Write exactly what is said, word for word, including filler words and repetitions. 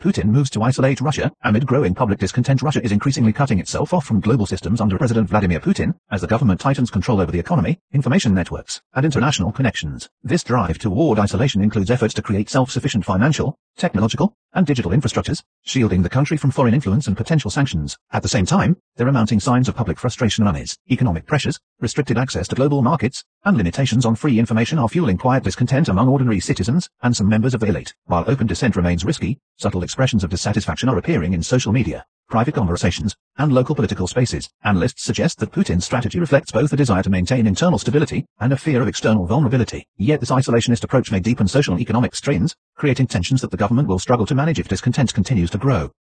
Putin moves to isolate Russia. Amid growing public discontent, Russia is increasingly cutting itself off from global systems under President Vladimir Putin, as the government tightens control over the economy, information networks, and international connections. This drive toward isolation includes efforts to create self-sufficient financial, technological, and digital infrastructures, shielding the country from foreign influence and potential sanctions. At the same time, there are mounting signs of public frustration and unease. Economic pressures, restricted access to global markets, and limitations on free information are fueling quiet discontent among ordinary citizens and some members of the elite. While open dissent remains risky, subtle expressions of dissatisfaction are appearing in social media, private conversations, and local political spaces. Analysts suggest that Putin's strategy reflects both a desire to maintain internal stability and a fear of external vulnerability. Yet this isolationist approach may deepen social and economic strains, creating tensions that the government will struggle to manage if discontent continues to grow.